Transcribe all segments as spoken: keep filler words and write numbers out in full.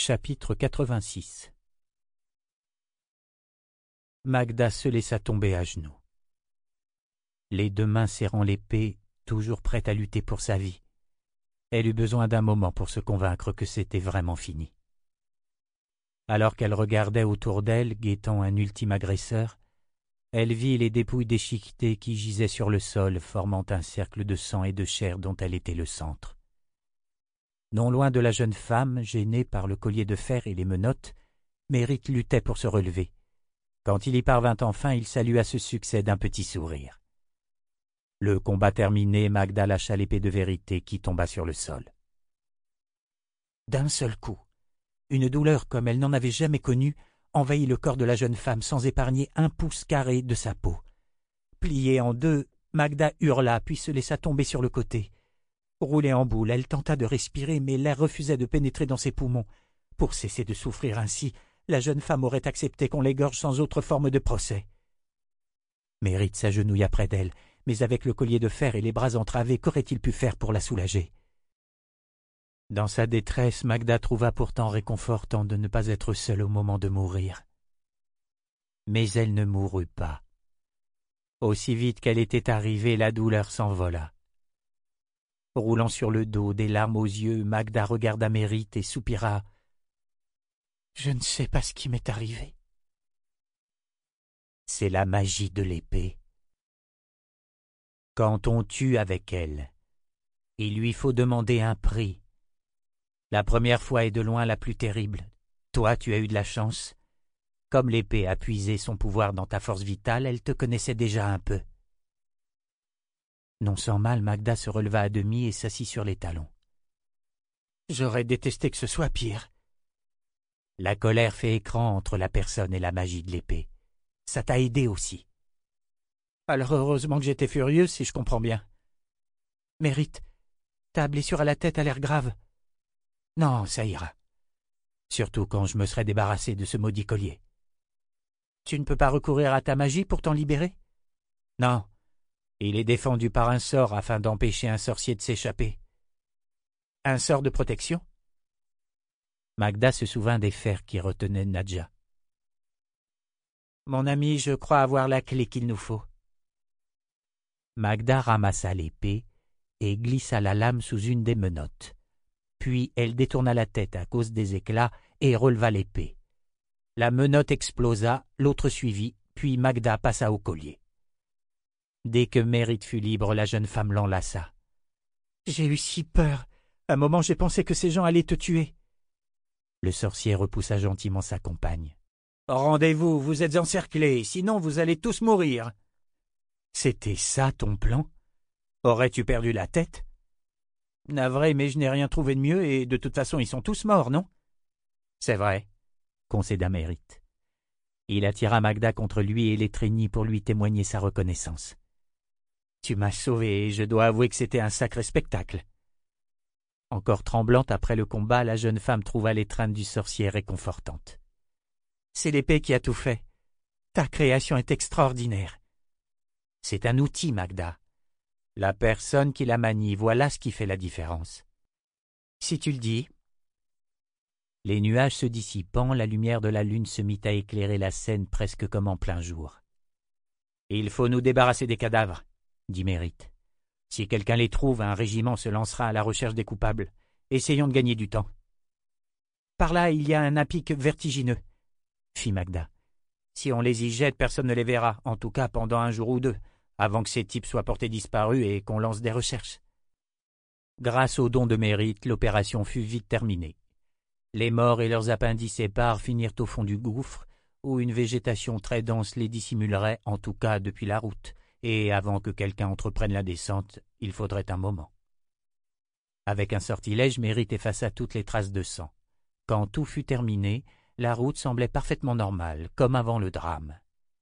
Chapitre quatre-vingt-six. Magda se laissa tomber à genoux. Les deux mains serrant l'épée, toujours prête à lutter pour sa vie. Elle eut besoin d'un moment pour se convaincre que c'était vraiment fini. Alors qu'elle regardait autour d'elle, guettant un ultime agresseur, elle vit les dépouilles déchiquetées qui gisaient sur le sol, formant un cercle de sang et de chair dont elle était le centre. Non loin de la jeune femme, gênée par le collier de fer et les menottes, Mérite luttait pour se relever. Quand il y parvint enfin, il salua ce succès d'un petit sourire. Le combat terminé, Magda lâcha l'épée de vérité qui tomba sur le sol. D'un seul coup, une douleur comme elle n'en avait jamais connue envahit le corps de la jeune femme sans épargner un pouce carré de sa peau. Pliée en deux, Magda hurla puis se laissa tomber sur le côté. Roulée en boule, elle tenta de respirer, mais l'air refusait de pénétrer dans ses poumons. Pour cesser de souffrir ainsi, la jeune femme aurait accepté qu'on l'égorge sans autre forme de procès. Mérite s'agenouilla près d'elle, mais avec le collier de fer et les bras entravés, qu'aurait-il pu faire pour la soulager? Dans sa détresse, Magda trouva pourtant réconfortant de ne pas être seule au moment de mourir. Mais elle ne mourut pas. Aussi vite qu'elle était arrivée, la douleur s'envola. Roulant sur le dos, des larmes aux yeux, Magda regarda Mérite et soupira. « Je ne sais pas ce qui m'est arrivé. » C'est la magie de l'épée. Quand on tue avec elle, il lui faut demander un prix. La première fois est de loin la plus terrible. Toi, tu as eu de la chance. Comme l'épée a puisé son pouvoir dans ta force vitale, elle te connaissait déjà un peu. Non sans mal, Magda se releva à demi et s'assit sur les talons. « J'aurais détesté que ce soit pire. » La colère fait écran entre la personne et la magie de l'épée. Ça t'a aidé aussi. Alors heureusement que j'étais furieuse, si je comprends bien. Mérite, ta blessure à la tête a l'air grave. Non, ça ira. Surtout quand je me serai débarrassé de ce maudit collier. Tu ne peux pas recourir à ta magie pour t'en libérer? Non. Il est défendu par un sort afin d'empêcher un sorcier de s'échapper. Un sort de protection? Magda se souvint des fers qui retenaient Nadja. Mon ami, je crois avoir la clé qu'il nous faut. Magda ramassa l'épée et glissa la lame sous une des menottes. Puis elle détourna la tête à cause des éclats et releva l'épée. La menotte explosa, l'autre suivit, puis Magda passa au collier. Dès que Mérite fut libre, la jeune femme l'enlaça. « J'ai eu si peur. Un moment, j'ai pensé que ces gens allaient te tuer. » Le sorcier repoussa gentiment sa compagne. « Rendez-vous, vous êtes encerclés, sinon vous allez tous mourir. » C'était ça ton plan? Aurais-tu perdu la tête? Navré, mais je n'ai rien trouvé de mieux et de toute façon ils sont tous morts, non? C'est vrai, concéda Mérite. Il attira Magda contre lui et l'étreignit pour lui témoigner sa reconnaissance. Tu m'as sauvé et je dois avouer que c'était un sacré spectacle. Encore tremblante après le combat, la jeune femme trouva l'étreinte du sorcier réconfortante. C'est l'épée qui a tout fait. Ta création est extraordinaire. C'est un outil, Magda. La personne qui la manie, voilà ce qui fait la différence. Si tu le dis. Les nuages se dissipant, la lumière de la lune se mit à éclairer la scène presque comme en plein jour. Il faut nous débarrasser des cadavres, dit Mérite. Si quelqu'un les trouve, un régiment se lancera à la recherche des coupables. Essayons de gagner du temps. Par là, il y a un à-pic vertigineux, fit Magda. Si on les y jette, personne ne les verra, en tout cas pendant un jour ou deux, avant que ces types soient portés disparus et qu'on lance des recherches. Grâce au don de Mérite, l'opération fut vite terminée. Les morts et leurs appendices épars finirent au fond du gouffre, où une végétation très dense les dissimulerait, en tout cas depuis la route, et avant que quelqu'un entreprenne la descente, il faudrait un moment. Avec un sortilège, Mérite effaça toutes les traces de sang. Quand tout fut terminé, la route semblait parfaitement normale, comme avant le drame.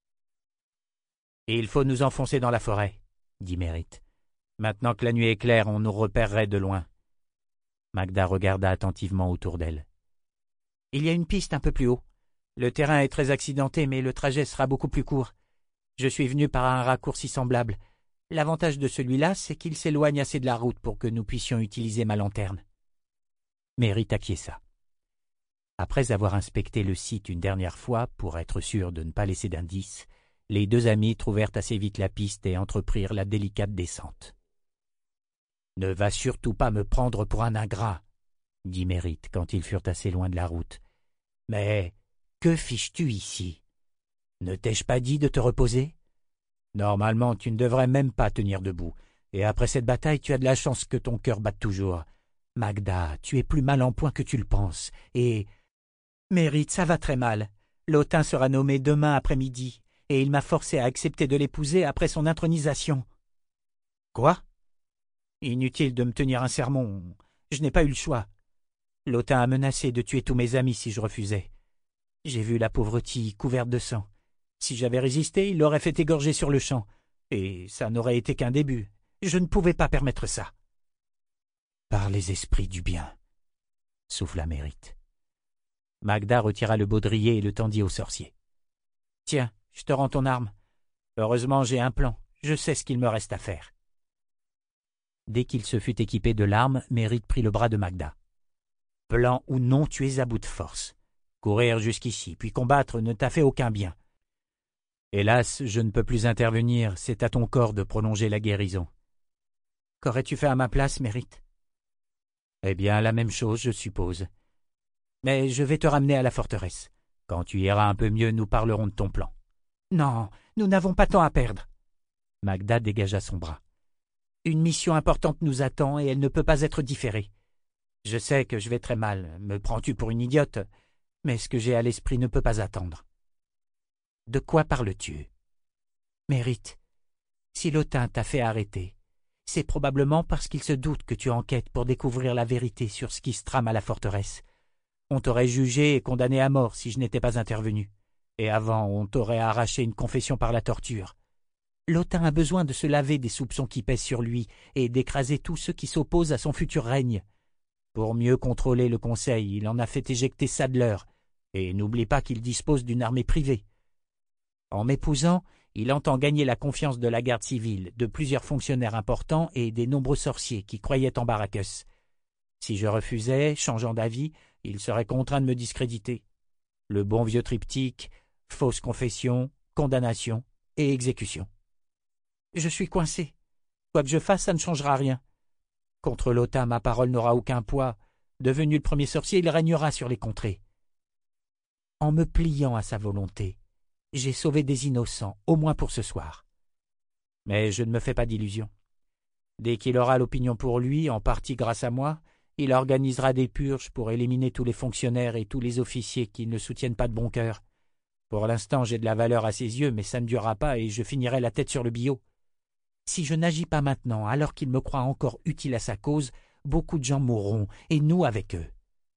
« Il faut nous enfoncer dans la forêt, » dit Mérite. « Maintenant que la nuit est claire, on nous repérerait de loin. » Magda regarda attentivement autour d'elle. « Il y a une piste un peu plus haut. Le terrain est très accidenté, mais le trajet sera beaucoup plus court. Je suis venu par un raccourci semblable. L'avantage de celui-là, c'est qu'il s'éloigne assez de la route pour que nous puissions utiliser ma lanterne. » Mérite acquiesça. Après avoir inspecté le site une dernière fois pour être sûr de ne pas laisser d'indices, les deux amis trouvèrent assez vite la piste et entreprirent la délicate descente. « Ne va surtout pas me prendre pour un ingrat, » dit Mérite quand ils furent assez loin de la route. « Mais que fiches-tu ici? Ne t'ai-je pas dit de te reposer? Normalement, tu ne devrais même pas tenir debout, et après cette bataille, tu as de la chance que ton cœur batte toujours. Magda, tu es plus mal en point que tu le penses, et... » Mérite, ça va très mal. Lotin sera nommé demain après-midi, et il m'a forcé à accepter de l'épouser après son intronisation. Quoi? Inutile de me tenir un sermon. Je n'ai pas eu le choix. Lotin a menacé de tuer tous mes amis si je refusais. J'ai vu la pauvre Tille couverte de sang. Si j'avais résisté, il l'aurait fait égorger sur le champ, et ça n'aurait été qu'un début. Je ne pouvais pas permettre ça. Par les esprits du bien, souffla Mérite. Magda retira le baudrier et le tendit au sorcier. « Tiens, je te rends ton arme. Heureusement, j'ai un plan. Je sais ce qu'il me reste à faire. » Dès qu'il se fut équipé de l'arme, Mérite prit le bras de Magda. « Plan ou non, tu es à bout de force. Courir jusqu'ici, puis combattre ne t'a fait aucun bien. Hélas, je ne peux plus intervenir, c'est à ton corps de prolonger la guérison. » Qu'aurais-tu fait à ma place, Mérite? Eh bien, la même chose, je suppose. Mais je vais te ramener à la forteresse. Quand tu iras un peu mieux, nous parlerons de ton plan. Non, nous n'avons pas tant à perdre. Magda dégagea son bras. Une mission importante nous attend et elle ne peut pas être différée. Je sais que je vais très mal, me prends-tu pour une idiote, mais ce que j'ai à l'esprit ne peut pas attendre. De quoi parles-tu? Mérite, si Lotin t'a fait arrêter, c'est probablement parce qu'il se doute que tu enquêtes pour découvrir la vérité sur ce qui se trame à la forteresse. On t'aurait jugé et condamné à mort si je n'étais pas intervenu. Et avant, on t'aurait arraché une confession par la torture. Lotin a besoin de se laver des soupçons qui pèsent sur lui et d'écraser tous ceux qui s'opposent à son futur règne. Pour mieux contrôler le conseil, il en a fait éjecter Sadler, et n'oublie pas qu'il dispose d'une armée privée. En m'épousant, il entend gagner la confiance de la garde civile, de plusieurs fonctionnaires importants et des nombreux sorciers qui croyaient en Baracus. Si je refusais, changeant d'avis, il serait contraint de me discréditer. Le bon vieux triptyque, fausse confession, condamnation et exécution. Je suis coincé. Quoi que je fasse, ça ne changera rien. Contre Lotin, ma parole n'aura aucun poids. Devenu le premier sorcier, il régnera sur les contrées. En me pliant à sa volonté, j'ai sauvé des innocents, au moins pour ce soir. Mais je ne me fais pas d'illusions. Dès qu'il aura l'opinion pour lui, en partie grâce à moi, il organisera des purges pour éliminer tous les fonctionnaires et tous les officiers qui ne soutiennent pas de bon cœur. Pour l'instant, j'ai de la valeur à ses yeux, mais ça ne durera pas et je finirai la tête sur le billot. Si je n'agis pas maintenant, alors qu'il me croit encore utile à sa cause, beaucoup de gens mourront, et nous avec eux.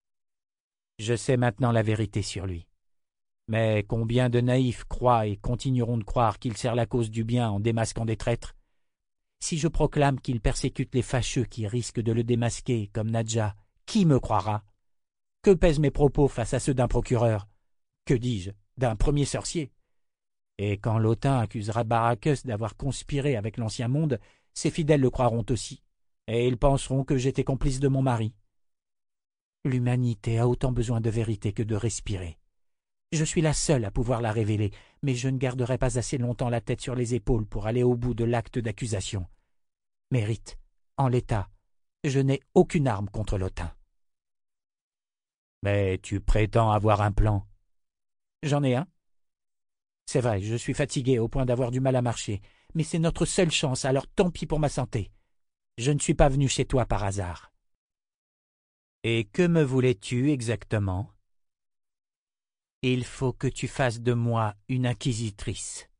Je sais maintenant la vérité sur lui. Mais combien de naïfs croient et continueront de croire qu'il sert la cause du bien en démasquant des traîtres? Si je proclame qu'il persécute les fâcheux qui risquent de le démasquer, comme Nadja, qui me croira? Que pèsent mes propos face à ceux d'un procureur? Que dis-je, d'un premier sorcier? Et quand Lotin accusera Baracus d'avoir conspiré avec l'Ancien Monde, ses fidèles le croiront aussi, et ils penseront que j'étais complice de mon mari. L'humanité a autant besoin de vérité que de respirer. Je suis la seule à pouvoir la révéler, mais je ne garderai pas assez longtemps la tête sur les épaules pour aller au bout de l'acte d'accusation. Mérite, en l'état, je n'ai aucune arme contre Lotin. Mais tu prétends avoir un plan. J'en ai un. C'est vrai, je suis fatigué au point d'avoir du mal à marcher, mais c'est notre seule chance, alors tant pis pour ma santé. Je ne suis pas venu chez toi par hasard. Et que me voulais-tu exactement? Il faut que tu fasses de moi une inquisitrice.